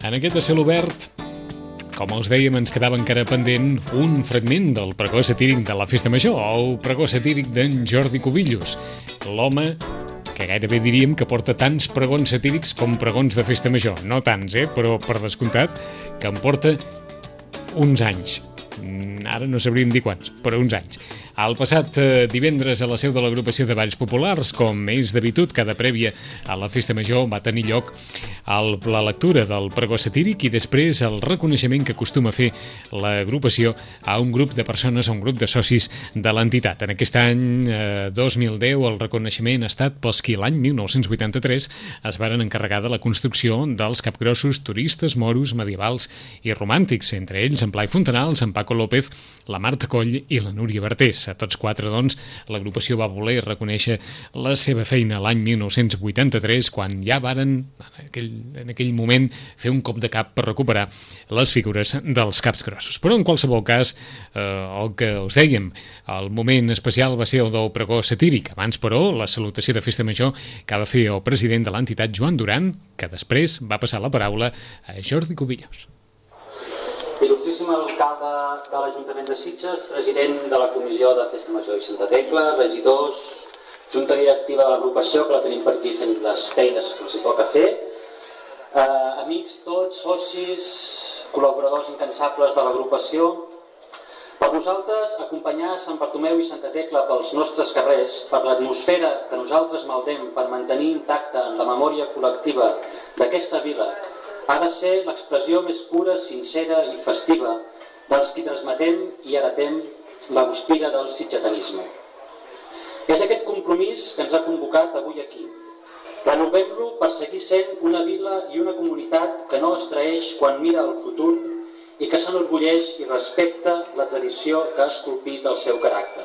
En aquest a cel obert, com us dèiem, ens quedava encara pendent un fragment del pregó satíric de la Festa Major, o pregó satíric d'en Jordi Cubillos, l'home que gairebé diríem que porta tants pregons satírics com pregons de Festa Major. No tants, però per descomptat que en porta uns anys. Ara no sabríem dir quants, però uns anys. El passat divendres a la seu de l'agrupació de Balls Populars, com és d'habitud, cada prèvia a la Festa Major va tenir lloc la lectura del pregó satíric i després el reconeixement que acostuma a fer l'agrupació a un grup de persones, a un grup de socis de l'entitat. En aquest any 2010 el reconeixement ha estat pels qui l'any 1983 es varen encarregar de la construcció dels capgrossos turistes, moros, medievals i romàntics, entre ells en Blai Fontanals, en Paco López, la Marta Coll i la Núria Bertés. A tots quatre, doncs, l'agrupació va voler reconèixer la seva feina l'any 1983, quan ja varen, en aquell moment, fer un cop de cap per recuperar les figures dels caps grossos. Però, en qualsevol cas, el que us dèiem, el moment especial va ser el del pregó satíric. Abans, però, la salutació de Festa Major que va fer el president de l'entitat, Joan Duran, que després va passar la paraula a Jordi Cubillos. Il·lustríssim alcalde de l'Ajuntament de Sitges, president de la Comissió de Festa Major i Santa Tecla, regidors, junta directiva de l'agrupació, que la tenim per aquí fent les feines que els hi toca fer, amics tots, socis, col·laboradors incansables de l'agrupació. Per nosaltres, acompanyar Sant Bartomeu i Santa Tecla pels nostres carrers, per l'atmosfera que nosaltres maldem per mantenir intacta en la memòria col·lectiva d'aquesta vila, ha de ser l'expressió més pura, sincera i festiva dels qui transmetem i heretem la guspira del sitgetanisme. És aquest compromís que ens ha convocat avui aquí. Renovem-lo per seguir sent una vila i una comunitat que no es traeix quan mira el futur i que s'enorgulleix i respecta la tradició que ha esculpit el seu caràcter.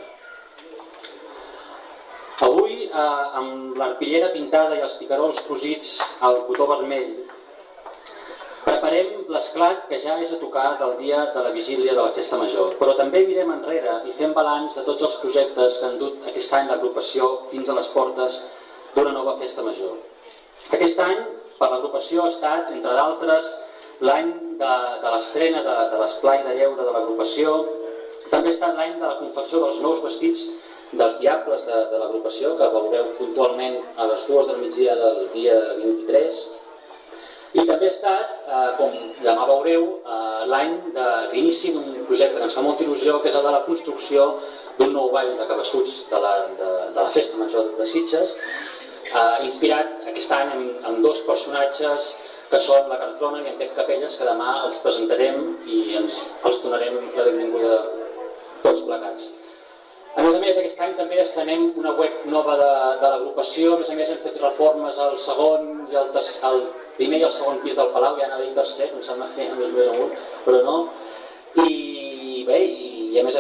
Avui, amb l'arpillera pintada i els picarols cosits al cotó vermell, preparem l'esclat que ja és a tocar del dia de la vigília de la Festa Major, però també mirem enrere i fem balanç de tots els projectes que han dut aquest any l'agrupació fins a les portes d'una nova Festa Major. Aquest any, per l'agrupació, ha estat, entre d'altres, l'any de l'estrena de l'esplai de lleure de l'agrupació, també ha estat l'any de la confecció dels nous vestits dels diables de l'agrupació, que veureu puntualment a les 2 del migdia del dia 23, i també ha estat, com demà veureu, l'any d'inici d'un projecte que ens fa molta il·lusió, que és el de la construcció d'un nou ball de cabassuts de la Festa Major de Sitges, inspirat aquest any amb dos personatges que són la Cartrona i en Pep Capelles, que demà els presentarem i els donarem la benvinguda tots plegats. A més, aquest any també estrenem una web nova de l'agrupació. A més, hem fet reformes al segon i al primer i al segon pis del Palau, ja anava a dir tercer, em sembla que més amunt, però no. I bé, i a més,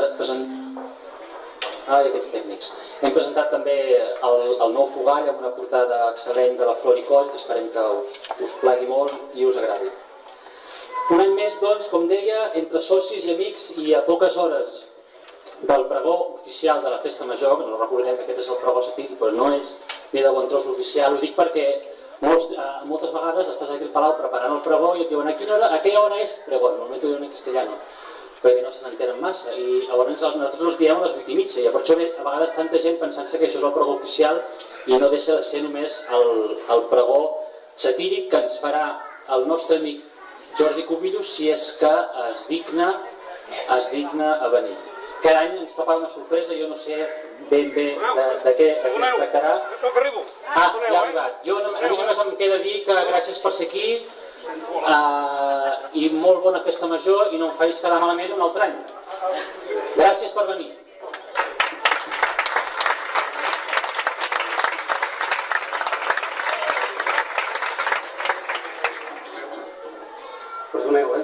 aquests tècnics. Hem presentat també el nou fogall amb una portada excel·lent de la Flor i Coll, que esperem que us plagui molt i us agradi. Un any més, doncs, com deia, entre socis i amics i a poques hores del pregó oficial de la Festa Major, que no recordem que aquest és el pregó satíric, però no és ni de bon tros l'oficial. Ho dic perquè moltes vegades estàs aquí al Palau preparant el pregó i et diuen a què hora és pregó, normalment ho diuen en castellano, perquè no se n'entenen massa, i llavors nosaltres els diem a les 8:30, i per això a vegades tanta gent pensant-se que això és el pregó oficial i no deixa de ser només el pregó satíric que ens farà el nostre amic Jordi Cubillos, si és que es digna a venir. Cada any ens prepara una sorpresa, jo no sé ben bé de què es tractarà. Ja ha arribat. A mi només em queda dir que gràcies per ser aquí i molt bona Festa Major i no em facis quedar malament un altre any. Gràcies per venir. Perdoneu.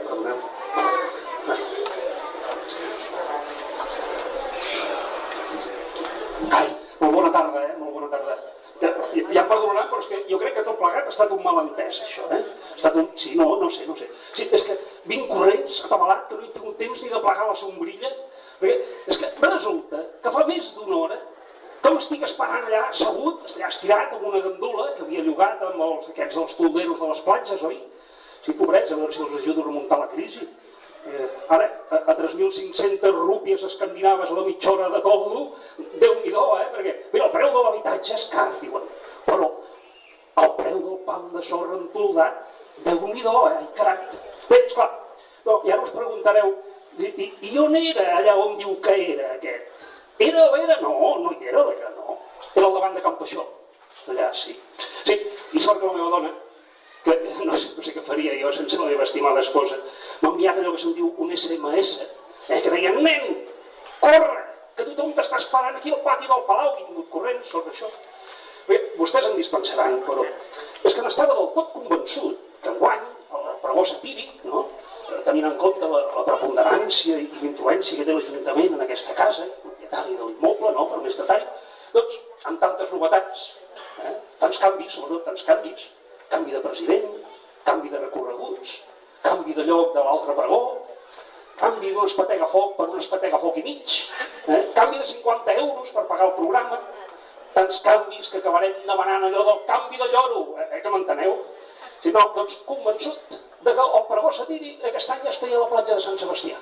Molt bona tarda. Ja em perdonaran, però és que jo crec que tot plegat ha estat un malentès, això, Sí, no sé. Sí, és que vinc corrents, atabalat, que no he tingut temps ni de plegar la sombrilla, perquè és que resulta que fa més d'una hora que m'estic esperant allà assegut, allà estirat amb una gandula que havia llogat amb aquests dels tolderos de les platges, oi? Sí, pobrets, a veure si els ajudo a remuntar la crisi. Ara, a 3.500 rúpies escandinaves a la mitja hora de toldo, Déu-n'hi-do, perquè, mira, el preu de l'habitatge és car, diuen, però el preu del pam de sorra entoldat, Déu-n'hi-do, ai, carai. Bé, esclar, no, ja us preguntareu, i on era allà on diu que era aquest? Era o era? No, no hi era o era, no. Era al davant de Can Paixó, allà, sí. Sí, i sort que la meva dona, que no sé què faria jo sense la meva estimada esposa, m'ha enviat allò que se'n diu un SMS, que deia, nen, corre, que tothom t'està esperant aquí al pati del Palau, i he vingut corrent sobre això. Bé, vostès em dispensaran, però és que n'estava del tot convençut que enguany el pregó satíric, no? Tenint en compte la preponderància i l'influència que té l'Ajuntament en aquesta casa, propietari de l'immoble, no? Per més detall, doncs, amb tantes novetats, tants canvis, sobretot tants canvis, canvi de president, canvi de recorreguts, canvi de lloc de l'altre pregó, canvi d'un espatega-foc per un espatega-foc i mig, canvi de 50 euros per pagar el programa, tants canvis que acabarem demanant allò del canvi de lloro, que m'enteneu? Si no, doncs convençut que el pregó satíric aquest any ja es feia a la platja de Sant Sebastià.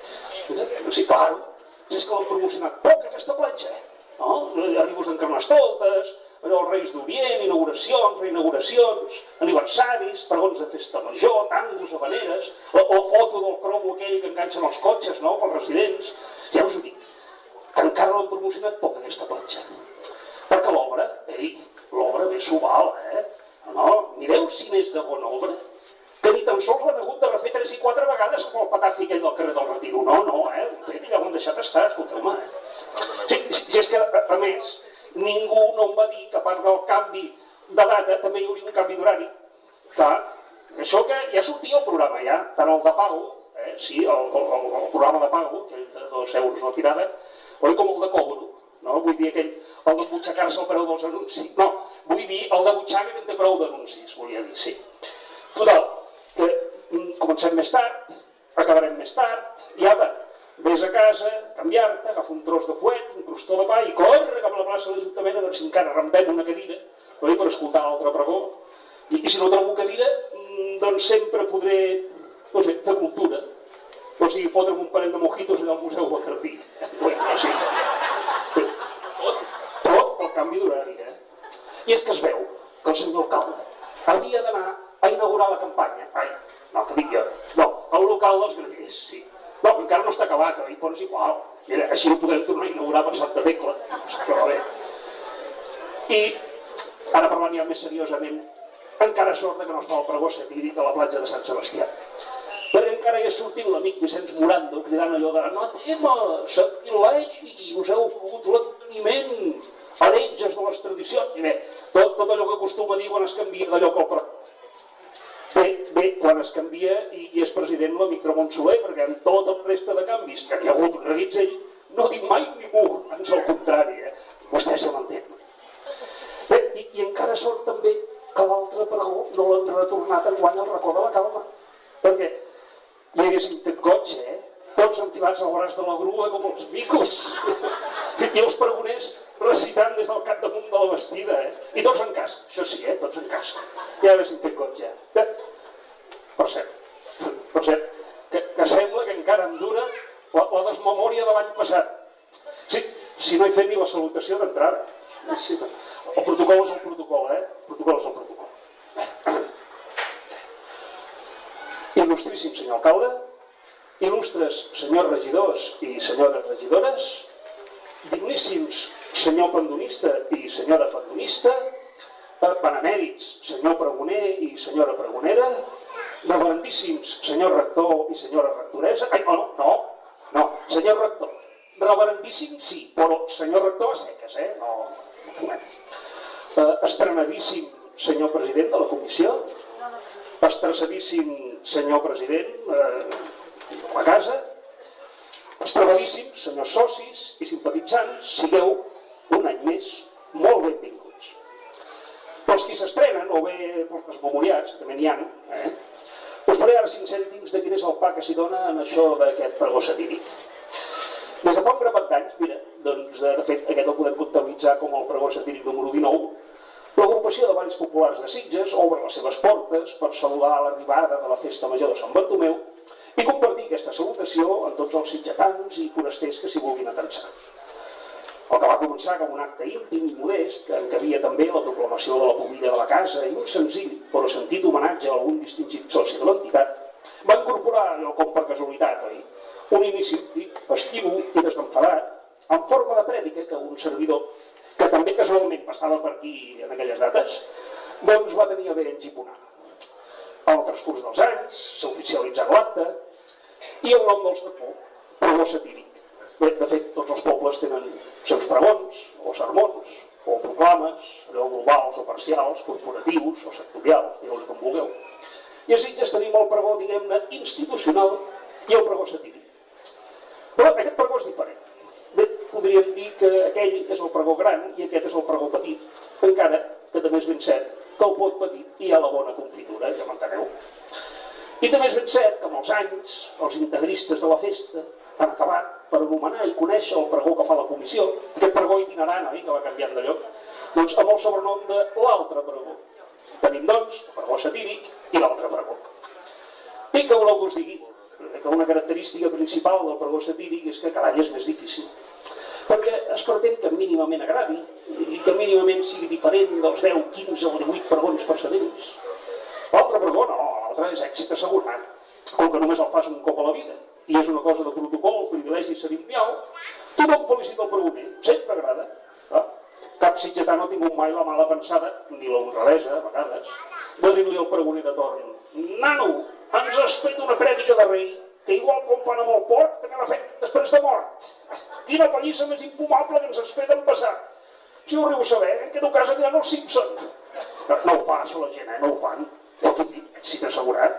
Sí, claro, és que l'han promocionat poc aquesta platja, no? Arribos d'en Carnestoltes, allò els Reis d'Orient, inauguracions, reinauguracions, aniversaris, pregons de festa major, tangos, habaneres, la foto del cromo aquell que enganxen els cotxes, no?, pels residents. Ja us ho dic, que encara l'han promocionat poc aquesta platja. Perquè l'obra, l'obra bé s'ho val, no? Mireu si n'és de bona obra, que ni tan sols l'han hagut de refer 3 i 4 vegades com el patafi aquell del carrer del Retiro. No, ja ho han deixat estar, escolteu-me. Si és que, a més, ningú no em va dir que a part del canvi de data també hi hauria un canvi d'horari. Clar, això que ja sortia el programa ja, tant el de pago, sí, el programa de pago, que és de 2 euros la tirada, oi, com el de cobro, no? Vull dir aquell, el de butxacar-se el preu dels anuncis. No, vull dir el de butxaca que en té prou d'anuncis, volia dir, sí. Total, que comencem més tard, acabarem més tard, i ara vés a casa, canviar-te, agafa un tros de fuet, un crostó de pa i corre cap a la plaça de l'Ajuntament a veure si encara rembem una cadira per escoltar l'altre pregó. I si no trobo cadira, doncs sempre podré, no sé, fer cultura. O sigui, fotre'm un parell de mojitos allà al Museu Bacardí. Tot pel canvi d'horari, I és que es veu que el senyor alcalde havia d'anar a inaugurar la campanya. No, que dic jo. No, el local dels Grallers, sí. No, encara no està acabat, però és igual. Mira, així ho podem tornar a inaugurar per Santa Tecla. Però bé. I, ara parlant ja més seriosament, encara sort que no està el pregó satíric a la platja de Sant Sebastià. Perquè encara hi ha sortit l'amic Vicenç Morando cridant allò de no tema, sacrilegi, us heu pogut l'enteniment, heretges de les tradicions. I bé, tot allò que acostuma a dir quan es canvia d'allò que el pregó. Bé, quan es canvia i és president l'amic Ramon Soler, perquè amb tota la resta de canvis que n'hi ha hagut un reguitzell, no dic mai ningú, ans al contrari, vostès ja m'entenen. Bé, i encara sort també que l'altre pregó no l'han retornat enguany al racó de la calma, perquè hi haguéssim fet goig, tots enfilats al braç de la grua com els micos, i els pregoners recitant des del capdamunt de la bastida, i tots en casc, això sí, tots en casc, ja haguéssim fet goig, Per cert, que sembla que encara em dura la desmemòria de l'any passat. Sí, si no he fet ni la salutació d'entrada. El protocol és el protocol, El protocol és el protocol. Il·lustríssim senyor alcalde, il·lustres senyors regidors i senyores regidores, digníssims senyor pendonista i senyora pendonista, benemèrits senyor pregoner i senyora pregonera, reverendíssims senyor rector i senyora rectoressa, no, senyor rector, reverendíssim sí, però senyor rector a seques, no fumem. Estrenadíssim senyor president de la comissió, estressadíssim senyor president de la casa, estrebadíssims senyors socis i simpatitzants, sigueu un any més molt benvinguts. Pels qui s'estrenen, o bé pels memoriats, que també n'hi ha, us faré ara 5 cèntims de quin és el pa que s'hi dona en això d'aquest pregó satíric. Des de fa un grapat d'anys, mira, doncs de fet aquest el podem comptabilitzar com el pregó satíric número 19, L'agrupació de balls populars de Sitges obre les seves portes per saludar l'arribada de la Festa Major de Sant Bartomeu i compartir aquesta salutació amb tots els sitgetans i forasters que s'hi vulguin atansar. El que va començar com un acte íntim i modest, que encabia també la proclamació de la pobilla de la casa i un senzill però sentit homenatge a algun distingit soci de l'entitat, va incorporar allò com per casualitat, oi? Un inici festiu i desenfadat, en forma de prèdica que un servidor, que també casualment passava per aquí en aquelles dates, doncs va tenir a bé engiponar. Al transcurs dels anys s'ha oficialitzat l'acte i el nom del pregó satíric. Bé, de fet, tots els pobles tenen seus pregons, o sermons, o proclames, allò globals o parcials, corporatius o sectorials, digueu-li com vulgueu. I a Sitges tenim el pregó, diguem-ne, institucional i el pregó satíric. Però aquest pregó és diferent. Bé, podríem dir que aquell és el pregó gran i aquest és el pregó petit, encara que també és ben cert que el pot petit hi ha la bona confitura, ja m'enteneu. I també és ben cert que amb els anys els integristes de la festa han acabat per anomenar i conèixer el pregó que fa la comissió, aquest pregó itinerant, que va canviant de lloc, doncs amb el sobrenom de l'altre pregó. Tenim, doncs, el pregó satíric i l'altre pregó. I que voleu que us digui? Que una característica principal del pregó satíric és que cada any és més difícil. Perquè es pretén que mínimament agradi i que mínimament sigui diferent dels 10, 15 o 18 pregons precedents. L'altre pregó no, l'altre és èxit assegurat, com que només el fas un cop a la vida i és una cosa de protocol, privilegi cerimonial, tothom felicita el pregoner, sempre agrada. Cap sitgetà no ha tingut mai la mala pensada, ni l'honradesa, a vegades, de dir-li al pregoner de torn: nano, ens has fet una prèdica de rei, que igual com fan amb el porc, te n'ha fet després de mort. Quina pallissa més infumable que ens has fet en passar. Si ho arribo a saber, en quedo a casa mirant el Simpson. No ho fa això la gent, no ho fan. Ja us ho dic, èxit assegurat.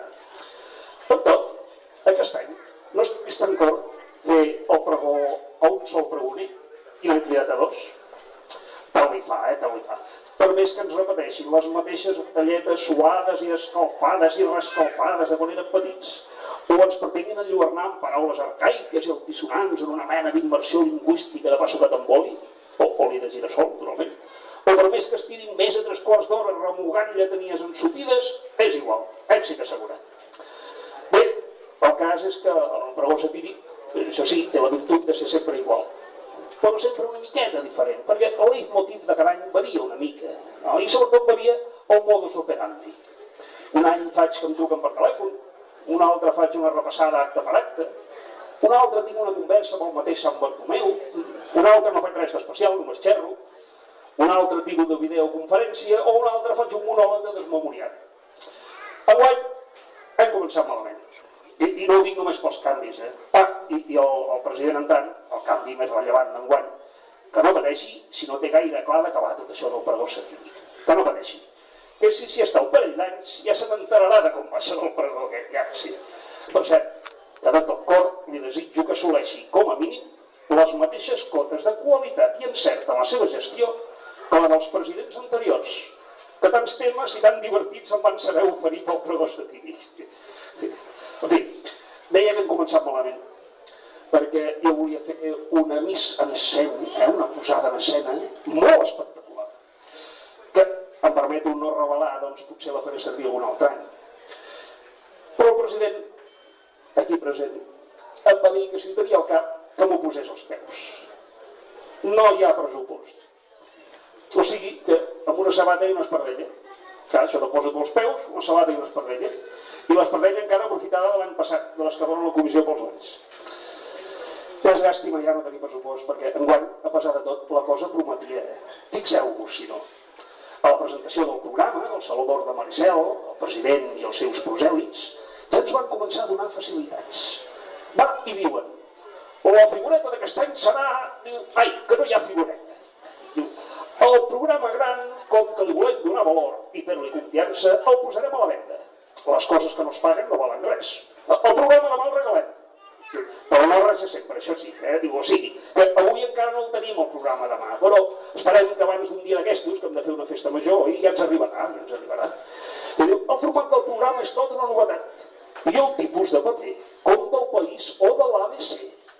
Tot tot, aquest any no és tan cort fer el pregó a un sol pregoner i l'han cridat a dos. Tal li fa, tal li fa. Per més que ens repeteixin les mateixes talletes suades i escalfades i rescalfades de quan eren petits, o ens pretenguin enlluernar amb paraules arcaiques i altisonants en una mena d'immersió lingüística de pa sucat amb oli, o oli de girassol, naturalment, o per més que estirin més de 3/4 d'hora remugant lletanies ensopides, és igual, èxit assegurat. Bé, el cas és que el pregó satíric, això sí, té la virtut de ser sempre igual, però sempre una miqueta diferent, perquè el leitmotiv de cada any varia una mica, no? I sobretot varia el modus operandi. Un any faig que em truquen per telèfon, un altre faig una repassada acte per acte, un altre tinc una conversa amb el mateix Sant Bartomeu, un altre no faig res d'especial, només xerro, un altre tiro de videoconferència o un altre faig un monòleg de desmemoriat. Enguany hem començat malament. I no ho dic només pels canvis, i el president entrant, el canvi més rellevant d'enguany, que no pateixi si no té gaire clar d'acabar tot això del pregó satíric. Que no pateixi. Que si està un parell d'anys ja se n'enterarà de com va ser el pregó aquest, ja, sí. Per cert, que de tot cor li desitjo que assoleixi, com a mínim, les mateixes cotes de qualitat i encert en la seva gestió que la dels presidents anteriors, que tants temes i tan divertits em van saber oferir pel pregó satíric. En fi, deia que hem començat malament, perquè jo volia fer una mise en escena, una posada en escena molt espectacular, que em permeto no revelar, doncs potser la faré servir algun altre any. Però el president, aquí present, em va dir que si tenia al cap que m'ho posés als peus. No hi ha pressupost. O sigui que amb una sabata i una espardenya. Clar, això te posa als peus, una sabata i una espardenya. I l'espardenya encara aprofitada de l'any passat, de les que donen la comissió pels ulls. És llàstima ja no tenir pressupost, perquè enguany, a pesar de tot, la cosa prometia. Fixeu-vos, si no. A la presentació del programa, el Saló d'Or de Maricel, el president i els seus prosèlits, ja ens van començar a donar facilitats. Va, i diuen, la figureta d'aquest any serà... Ai, que no hi ha figureta. El programa gran, com que li volem donar valor i fer-li confiança, el posarem a la venda. Les coses que no es paguen no valen res. El programa demà el regalem. Però no res de sempre, això sí, diu, o sigui, que avui encara no el tenim el programa demà, però esperem que abans d'un dia d'aquestos, que hem de fer una festa major, i ja ens arribarà, I diu, el format del programa és tot una novetat. I el tipus de paper, com del País o de l'ABC.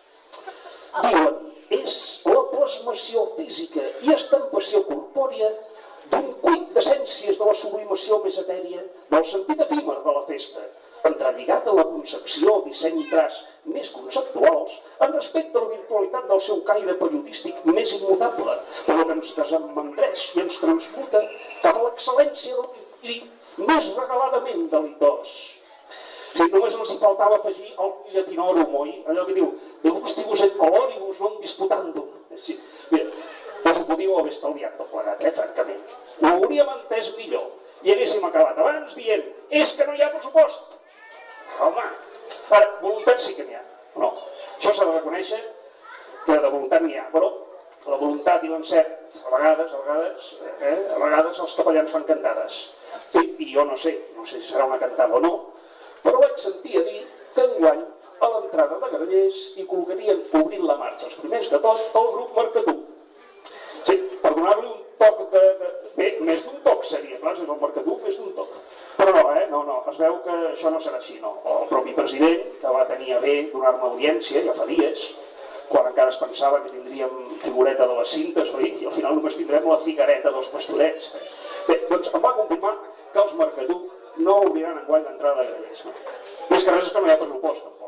Diuen, és la plasmació física i estampació corpòria d'un cuit quintessències de la sublimació més etèria del sentit efímer de la festa, entrelligat a la concepció, disseny i traç més conceptuals, en respecte a la virtualitat del seu caire periodístic més immutable, però que ens desemmandreix i ens transmuta cap a l'excel·lència del cri més regaladament delitós. Sí, només els hi faltava afegir el llatinorum, oi? Allò que diu, de gustibus et coloribus non disputandum. Sí, mira, us ho podíeu haver estalviat tot plegat, francament. Ho hauríem entès millor i haguéssim acabat abans dient, és que no hi ha pressupost. Home, ara, voluntat sí que n'hi ha. No, això s'ha de reconèixer que de voluntat n'hi ha, però la voluntat i l'encert, a vegades els capellans fan cantades. Sí, i jo no sé si serà una cantada o no, però vaig sentir a dir que enguany a l'entrada de Grallers hi col·locarien, obrint la marxa els primers de tot, el grup Mercatú. Sí, per donar-li un toc de... Bé, més d'un toc seria, clar, si és el Mercatú, més d'un toc. Però no, es veu que això no serà així, no. El propi president, que va tenir a bé donar-me audiència, ja fa dies, quan encara es pensava que tindríem figureta de les cintes, oi? I al final només tindrem la figuereta dels pastorets. Bé, doncs em va confirmar que els Mercatú no obriran enguany l'entrada de Grallers. No? Més que res és que no hi ha pressupost, tampoc.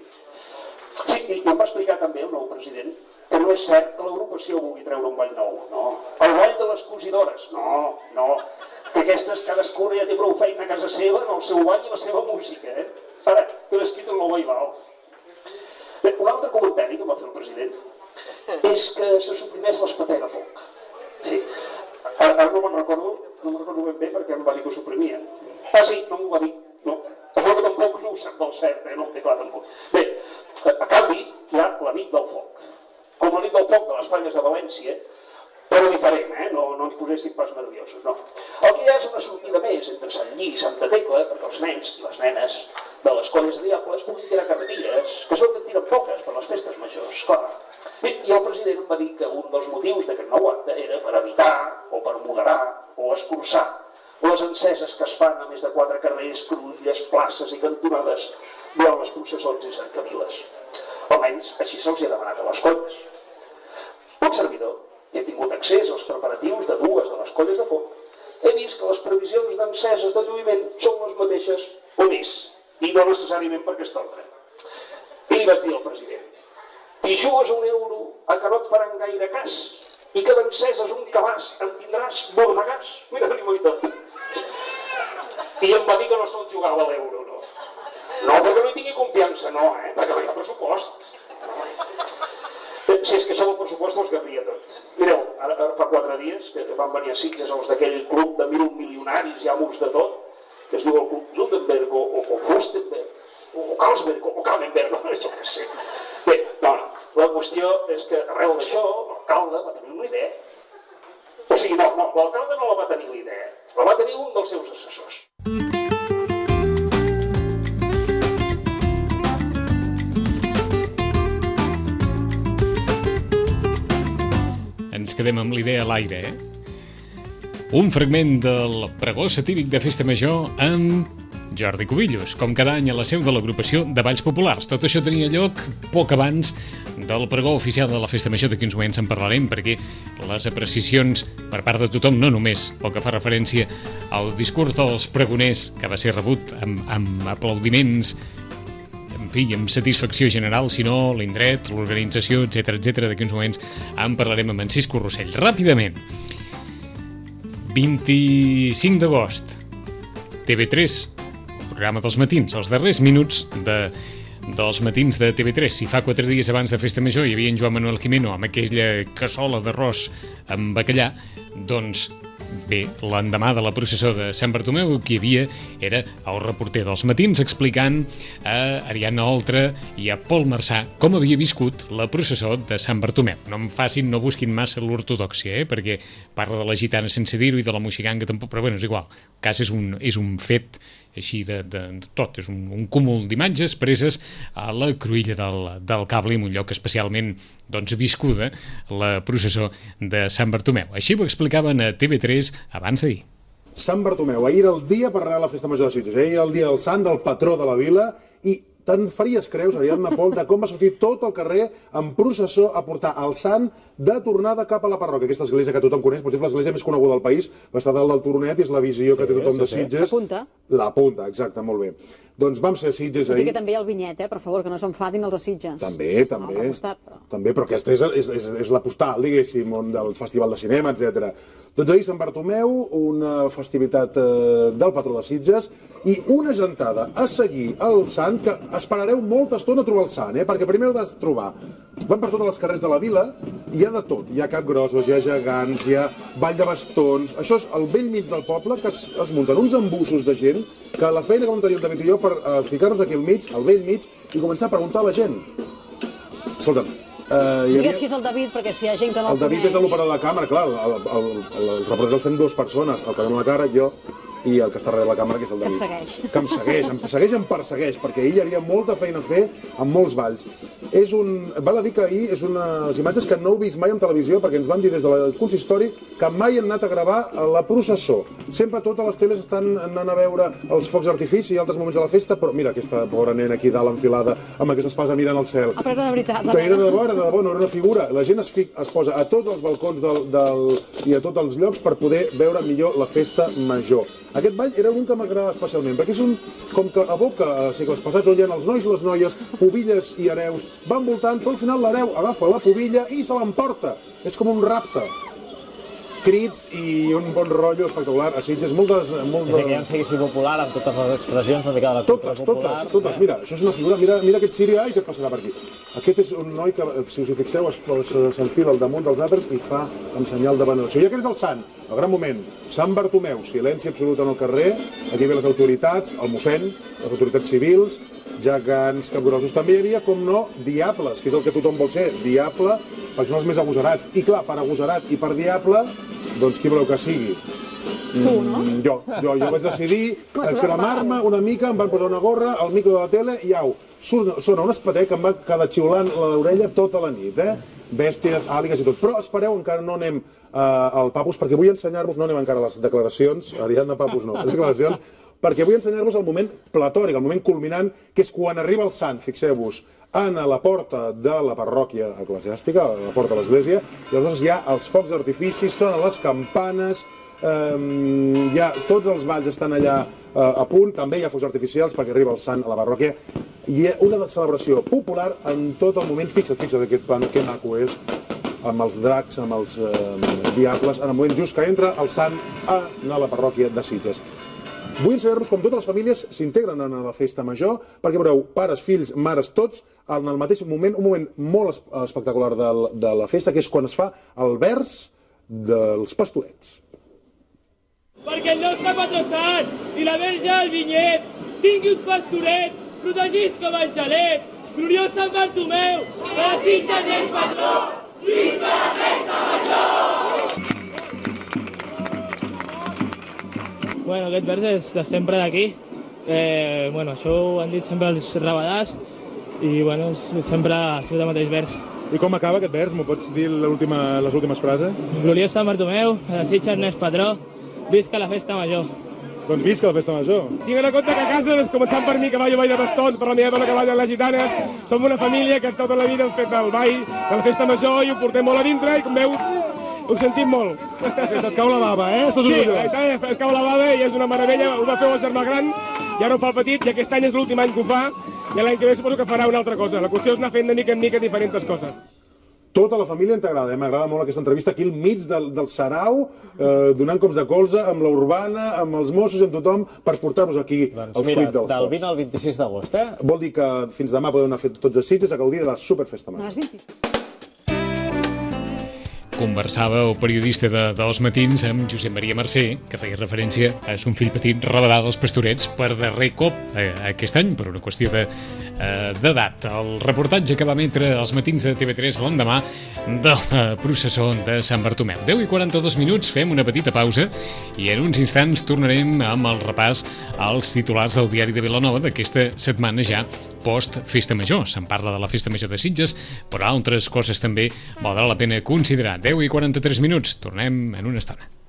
Sí, i em va explicar també el nou president que no és cert que l'agrupació vulgui treure un ball nou. No. El ball de les cosidores. No. Que aquestes cadascuna ja té prou feina a casa seva en el seu ball i la seva música. Ara, que les quiten el ball. Bé, un altre comentari que va fer el president és que se suprimeix l'espatega foc. Sí. Ara no me'n recordo ben bé perquè em va dir que ho suprimia. Ah, sí, no m'ho va dir. No. Es veu que tampoc no ho sap del cert, no ho té clar tampoc. Bé, a canvi, hi ha la nit del foc. Com la nit del foc de les Falles de València, però diferent, no ens poséssim pas nerviosos, no. El que hi ha és una sortida més entre Sant Lli i Santa Tecla, perquè els nens i les nenes de les colles de diables puguin tirar carretilles, que es veu que en tiren poques per les festes majors, clar. Bé, i el president em va dir que un dels motius d'aquest nou acte era per evitar, o per moderar, o escurçar les enceses que es fan a més de 4 carrers, cruïlles, places i cantonades durant les processons i cercaviles. Almenys així se'ls ha demanat a les colles. Un servidor, que he tingut accés als preparatius de 2 de les colles de foc, he vist que les previsions d'enceses de lluïment són les mateixes o més, i no necessàriament perquè es torna. I li vaig dir al president, t'hi jugues €1 a que no et faran gaire cas, i que d'enceses un cabàs en tindràs bordegàs. Mira, diu-ho i tot. I em va dir que no se'l jugava l'euro, no. No, perquè no hi tingui confiança, no, perquè no hi ha pressupost. Si és que això del pressupost els garbia tot. Mireu, ara fa 4 dies que van venir a Sitges els d'aquell club de 1.000 milionaris i amos de tot, que es diu el club Bilderberg o Furstenberg, o Carlsberg, o Kalmenberg, no, això que sé. Bé, no, la qüestió és que arrel d'això l'alcalde va tenir una idea. O sigui, no, l'alcalde no la va tenir la idea, la va tenir un dels seus assessors. Ens quedem amb l'idea a l'aire, Un fragment del pregó satíric de Festa Major amb Jordi Cubillos, com cada any a la seu de l'agrupació de Balls Populars. Tot això tenia lloc poc abans del pregó oficial de la Festa Major. D'aquí uns moments en parlarem, perquè les apreciacions per part de tothom, no només pel que fa referència al discurs dels pregoners, que va ser rebut amb aplaudiments, en fi, amb satisfacció general, sinó l'indret, l'organització, etc. D'aquí uns moments en parlarem amb en Cisco Rossell. Ràpidament, 25 d'agost, TV3, programa dels matins, els darrers minuts dels matins de TV3. Si fa 4 dies abans de Festa Major hi havia en Joan Manuel Jimeno amb aquella cassola d'arròs amb bacallà, doncs bé, l'endemà de la processó de Sant Bartomeu qui hi havia era el reporter dels matins explicant a Ariadna Oltra i a Pol Marçà com havia viscut la processó de Sant Bartomeu. No busquin massa l'ortodòxia, perquè parla de la gitana sense dir-ho i de la moixiganga tampoc, però bueno, és igual. El cas és un fet així de tot, és un cúmul d'imatges preses a la cruïlla del Cable, en un lloc especialment viscuda, la processó de Sant Bartomeu. Així ho explicaven a TV3 abans d'ahir. Sant Bartomeu, ahir era el dia per anar a la Festa Major de Sitges, ahir era el dia del sant, del patró de la vila, i te'n faries creus, Ariadna Pol, de com va sortir tot el carrer en processó a portar el sant de tornada cap a la parròquia. Aquesta església que tothom coneix, potser l'església més coneguda del país, va estar dalt del Turonet i és la visió que té tothom de Sitges. La punta. La punta, exacte, molt bé. Doncs vam ser a Sitges ahir. Que també hi ha el vinyet, per favor, que no s'enfadin els de Sitges. També, però aquesta és la postal, diguéssim, del Festival de Cinema, etc. Doncs ahir Sant Bartomeu, una festivitat del patró de Sitges i una gentada a seguir el sant, que esperareu molta estona a trobar el sant, perquè primer heu de trobar. Van per totes les carrers de la vila i hi ha de tot. Hi ha capgrossos, hi ha gegants, hi ha ball de bastons. Això és al vell mig del poble, que es munten uns embussos de gent, que la feina que vam tenir el David i jo per ficar-nos aquí al mig, al vell mig, i començar a preguntar a la gent. Escolta'm, digues qui és el David, perquè si hi ha gent que no el coneix. El David és l'operador de càmera, clar, el reporter el fem dues persones, el que dona la cara, jo, i el que està darrere la càmera, que és el David. Que em segueix. Em persegueix, perquè ahir hi havia molta feina a fer amb molts balls. Val a dir que ahir és unes imatges que no heu vist mai en televisió, perquè ens van dir des del consistori que mai han anat a gravar la processó. Sempre totes les teles estan anant a veure els focs d'artifici i altres moments de la festa, però mira aquesta pobra nena aquí dalt enfilada amb aquesta espasa mirant al cel. Però era de veritat. Era de debò, no era una figura. La gent es posa a tots els balcons i a tots els llocs per poder veure millor la festa major. Aquest ball era un que m'agradava especialment, perquè és un com que evoca segles passats, on hi ha els nois i les noies, pobilles i hereus, van voltant, però al final l'hereu agafa la pobilla i se l'emporta. És com un rapte. Crits i un bon rotllo espectacular a Sitges, moltes... És que hi ha un seguici popular amb totes les expressions una mica de la cultura popular. Totes. Mira, això és una figura, mira aquest ciri, i què et passarà per aquí? Aquest és un noi que, si us hi fixeu, s'enfila al damunt dels altres i fa amb senyal de veneració. I aquest és el sant, el gran moment. Sant Bartomeu, silenci absolut en el carrer, aquí ve les autoritats, el mossèn, les autoritats civils, gegants, capgrossos. També hi havia, com no, diables, que és el que tothom vol ser, diable, perquè són els més agosarats. I clar, per agosarat i per diable, doncs qui voleu que sigui? Tu, no? Jo vaig decidir cremar-me una mica, em van posar una gorra, el micro de la tele i au. Sona un espatec que em va quedar xiulant l'orella tota la nit, bèsties, àligues i tot. Però espereu, encara no anem al Papus, perquè vull ensenyar-vos, no anem encara a les declaracions, Ariadna Papus no, les declaracions, perquè vull ensenyar-vos el moment platòric, el moment culminant, que és quan arriba el sant, fixeu-vos, a la porta de la parròquia eclesiàstica, a la porta de l'església, i aleshores hi ha els focs d'artifici, sonen les campanes, tots els balls estan allà a punt, també hi ha focs artificials perquè arriba el sant a la parròquia, i hi ha una celebració popular en tot el moment. Fixa't d'aquest plan, que maco és, amb els dracs, amb els diables, en el moment just que entra el sant a la parròquia de Sitges. Vull ensenyar-vos com totes les famílies s'integren en la festa major, perquè veureu pares, fills, mares, tots, en el mateix moment, un moment molt espectacular de la festa, que és quan es fa el vers dels pastorets. Perquè el nostre patró sant i la verge del vinyet tingui uns pastorets protegits com el xalet. Gloriós Sant Bartomeu, que de Sitges n'és patró, visca la festa major! Bueno, aquest vers és de sempre d'aquí. Això ho han dit sempre els rabadars i sempre ha sigut el mateix vers. I com acaba aquest vers? M'ho pots dir les últimes frases? Gloriós Sant Bartomeu, que de Sitges n'és patró, visca la festa major. Doncs visca la festa major. Tinguin en compte que a casa, començant per mi, que ballo ball de bastons, per la meva dona que ballen les gitanes, som una família que tota la vida hem fet el ball de la festa major i ho portem molt a dintre i, com veus, ho sentim molt. Et cau la bava, Estàs orgullós? Sí, em cau la bava i és una meravella. Ho va fer el germà gran, i ara ho fa el petit, i aquest any és l'últim any que ho fa, i l'any que ve suposo que farà una altra cosa. La qüestió és anar fent de mica en mica diferents coses. Tota la família t'agrada, m'agrada molt aquesta entrevista aquí al mig del sarau, donant cops de colze amb la urbana, amb els Mossos i amb tothom per portar-vos aquí el fruit dels focs. Del 20 al 26 d'agost, Vol dir que fins demà podeu anar a fer tots els Sitges a gaudir de la superfesta major. Conversava el periodista dels matins amb Josep Maria Mercè, que feia referència a son fill petit rabadà dels Pastorets per darrer cop aquest any, per una qüestió d'edat. El reportatge que va emetre als matins de TV3 l'endemà de la processó de Sant Bartomeu. 10:42, fem una petita pausa i en uns instants tornarem amb el repàs als titulars del diari de Vilanova d'aquesta setmana ja post-Festa Major. Se'n parla de la Festa Major de Sitges, però altres coses també valdrà la pena considerar. 10:43, tornem en una estona.